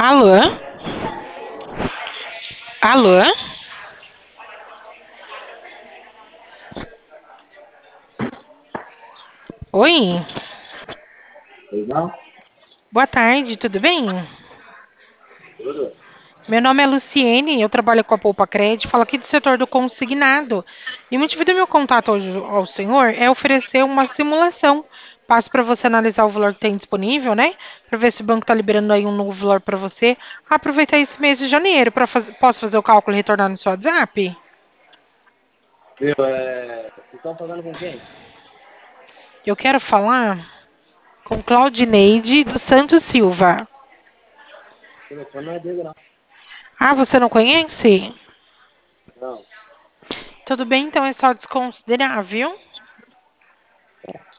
Alô? Alô? Oi? Legal? Boa tarde, tudo bem? Tudo? Meu nome é Luciene, eu trabalho com a Poupa Cred, falo aqui do setor do consignado. E o motivo do meu contato hoje ao senhor é oferecer uma simulação. Passo para você analisar o valor que tem disponível, né? Para ver se o banco está liberando aí um novo valor para você. Aproveitar esse mês de janeiro para posso fazer o cálculo e retornar no seu WhatsApp? Viu, vocês estão falando com quem? Eu quero falar com Claudineide dos Santos Silva. O telefone não é dele, não. Ah, você não conhece? Não. Tudo bem, então é só desconsiderar, viu?